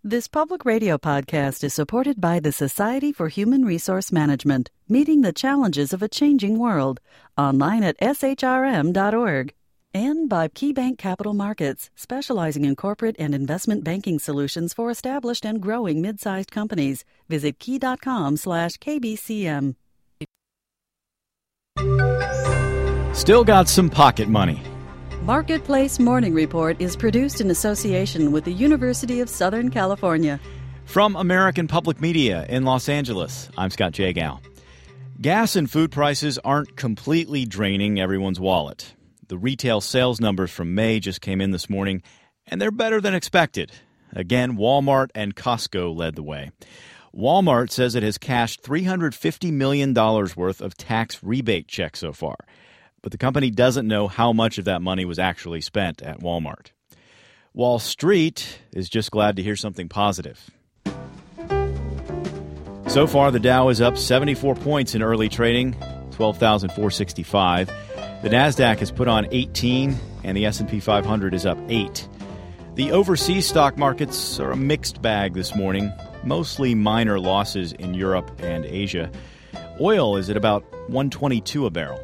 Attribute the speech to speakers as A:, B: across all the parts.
A: This public radio podcast is supported by the Society for Human Resource Management, meeting the challenges of a changing world, online at shrm.org. And by KeyBank Capital Markets, specializing in corporate and investment banking solutions for established and growing mid-sized companies. Visit key.com/KBCM.
B: Still got some pocket money.
A: Marketplace Morning Report is produced in association with the University of Southern California.
B: From American Public Media in Los Angeles, I'm Scott Jagow. Gas and food prices aren't completely draining everyone's wallet. The retail sales numbers from May just came in this morning, and they're better than expected. Again, Walmart and Costco led the way. Walmart says it has cashed $350 million worth of tax rebate checks so far. But the company doesn't know how much of that money was actually spent at Walmart. Wall Street is just glad to hear something positive. So far, the Dow is up 74 points in early trading, 12,465. The Nasdaq has put on 18, and the S&P 500 is up 8. The overseas stock markets are a mixed bag this morning, mostly minor losses in Europe and Asia. Oil is at about $122 a barrel.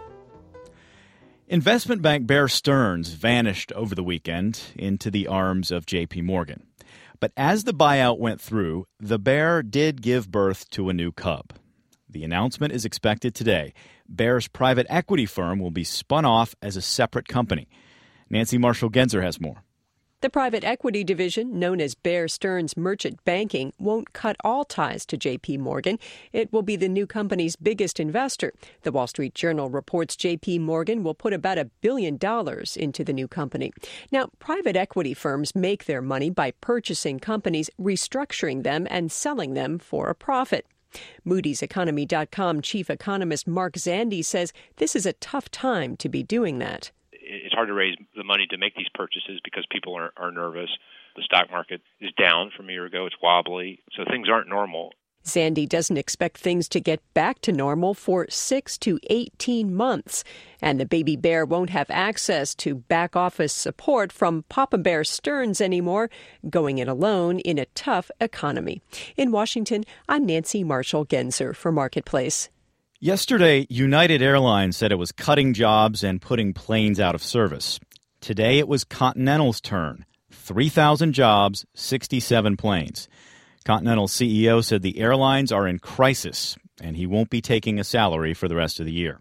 B: Investment bank Bear Stearns vanished over the weekend into the arms of J.P. Morgan. But as the buyout went through, the bear did give birth to a new cub. The announcement is expected today. Bear's private equity firm will be spun off as a separate company. Nancy Marshall-Genzer has more.
C: The private equity division, known as Bear Stearns Merchant Banking, won't cut all ties to J.P. Morgan. It will be the new company's biggest investor. The Wall Street Journal reports J.P. Morgan will put about $1 billion into the new company. Now, private equity firms make their money by purchasing companies, restructuring them, and selling them for a profit. Moody's Economy.com chief economist Mark Zandi says this is a tough time to be doing that.
D: It's hard to raise the money to make these purchases because people are nervous. The stock market is down from a year ago. It's wobbly. So things aren't normal.
C: Zandi doesn't expect things to get back to normal for 6 to 18 months. And the baby bear won't have access to back office support from Papa Bear Stearns anymore, going it alone in a tough economy. In Washington, I'm Nancy Marshall-Genzer for Marketplace.
B: Yesterday, United Airlines said it was cutting jobs and putting planes out of service. Today, it was Continental's turn. 3,000 jobs, 67 planes. Continental's CEO said the airlines are in crisis, and he won't be taking a salary for the rest of the year.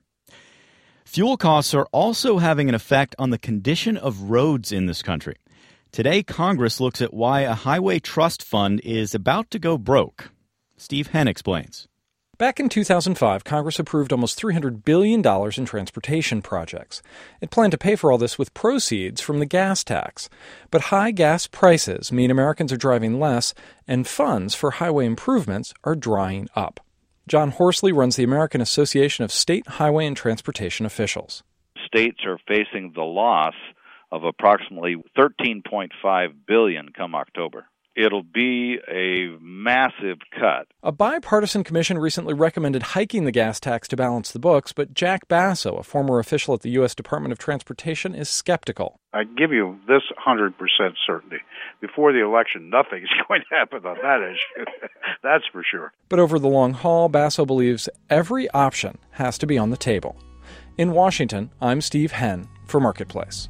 B: Fuel costs are also having an effect on the condition of roads in this country. Today, Congress looks at why a highway trust fund is about to go broke. Steve Henn explains.
E: Back in 2005, Congress approved almost $300 billion in transportation projects. It planned to pay for all this with proceeds from the gas tax. But high gas prices mean Americans are driving less, and funds for highway improvements are drying up. John Horsley runs the American Association of State Highway and Transportation Officials.
F: States are facing the loss of approximately $13.5 billion come October. It'll be a massive cut.
E: A bipartisan commission recently recommended hiking the gas tax to balance the books, but Jack Basso, a former official at the U.S. Department of Transportation, is skeptical.
G: I give you this 100% certainty. Before the election, nothing's going to happen on that issue. That's for sure.
E: But over the long haul, Basso believes every option has to be on the table. In Washington, I'm Steve Henn for Marketplace.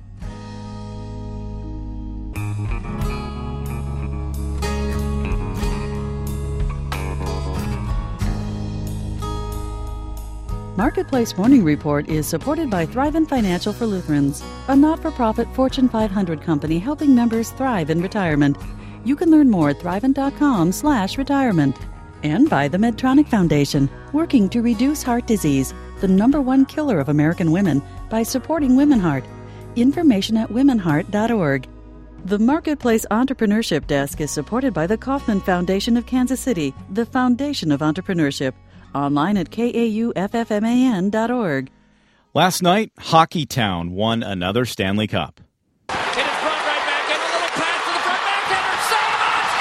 A: Marketplace Morning Report is supported by Thrivent Financial for Lutherans, a not-for-profit Fortune 500 company helping members thrive in retirement. You can learn more at thrivent.com/retirement. And by the Medtronic Foundation, working to reduce heart disease, the #1 killer of American women, by supporting Women Heart. Information at womenheart.org. The Marketplace Entrepreneurship Desk is supported by the Kauffman Foundation of Kansas City, the foundation of entrepreneurship. Online at kauffman.org.
B: Last night, Hockeytown won another Stanley Cup.
H: It is run right back in, a little pass to the front backhander, save,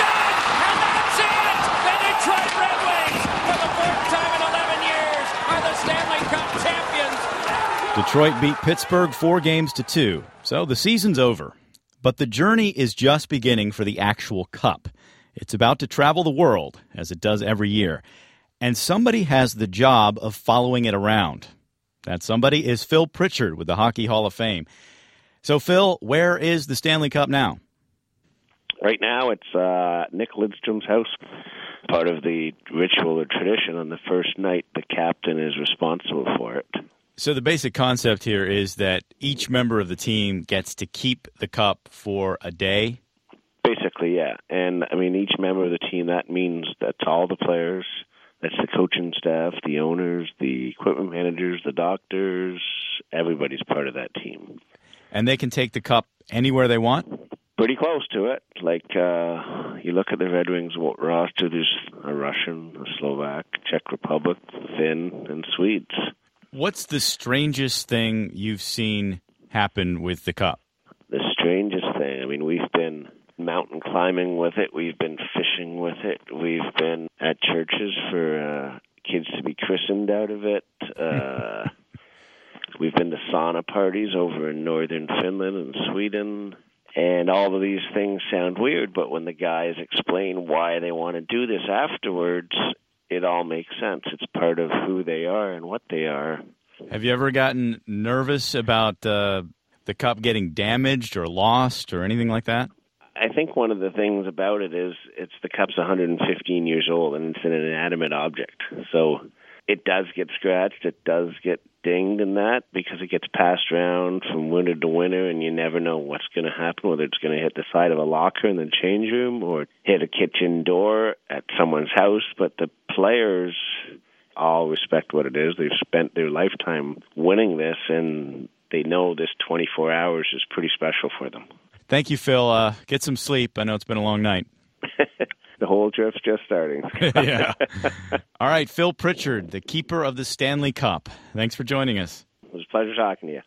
B: The
H: it's good! And that's it! The Detroit Red Wings, for the 4th time in 11 years, are the Stanley Cup champions!
B: Detroit beat Pittsburgh 4 games to 2, so the season's over. But the journey is just beginning for the actual cup. It's about to travel the world, as it does every year. And somebody has the job of following it around. That somebody is Phil Pritchard with the Hockey Hall of Fame. So, Phil, where is the Stanley Cup now?
I: Right now, it's Nick Lidstrom's house. Part of the ritual or tradition, on the first night, the captain is responsible for it.
B: So the basic concept here is that each member of the team gets to keep the cup for a day?
I: Basically, yeah. And, I mean, each member of the team, that means that's all the players, that's the coaching staff, the owners, the equipment managers, the doctors, everybody's part of that team.
B: And they can take the cup anywhere they want?
I: Pretty close to it. Like, you look at the Red Wings roster, there's a Russian, a Slovak, Czech Republic, Finn, and Swedes.
B: What's the strangest thing you've seen happen with the cup?
I: The strangest thing? I mean, we've been mountain climbing with it. We've been fishing with it. We've been at churches for kids to be christened out of it. We've been to sauna parties over in northern Finland and Sweden. And all of these things sound weird, but when the guys explain why they want to do this afterwards, it all makes sense. It's part of who they are and what they are.
B: Have you ever gotten nervous about the cup getting damaged or lost or anything like that?
I: I think one of the things about it is the cup's 115 years old and it's an inanimate object. So it does get scratched, it does get dinged in that because it gets passed around from winter to winter and you never know what's going to happen, whether it's going to hit the side of a locker in the change room or hit a kitchen door at someone's house. But the players all respect what it is. They've spent their lifetime winning this and they know this 24 hours is pretty special for them.
B: Thank you, Phil. Get some sleep. I know it's been a long night.
I: The whole trip's just starting.
B: Yeah. All right, Phil Pritchard, the keeper of the Stanley Cup. Thanks for joining us.
I: It was a pleasure talking to you.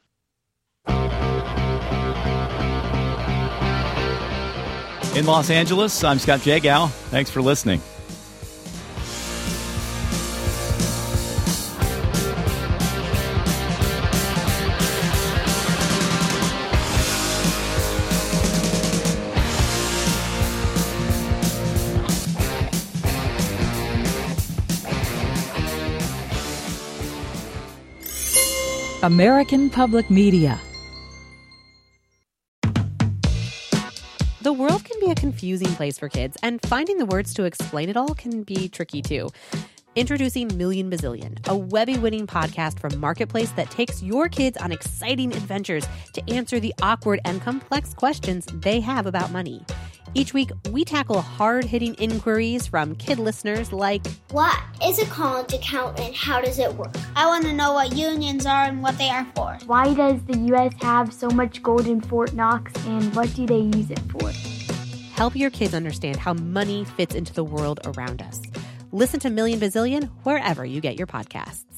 B: In Los Angeles, I'm Scott Jagow. Thanks for listening.
A: American Public Media.
J: The world can be a confusing place for kids, and finding the words to explain it all can be tricky too. Introducing Million Bazillion, a Webby-winning podcast from Marketplace that takes your kids on exciting adventures to answer the awkward and complex questions they have about money. Each week, we tackle hard-hitting inquiries from kid listeners like,
K: what is a college account and how does it work? I want to know what unions are and what they are for.
L: Why does the U.S. have so much gold in Fort Knox and what do they use it for?
J: Help your kids understand how money fits into the world around us. Listen to Million Bazillion wherever you get your podcasts.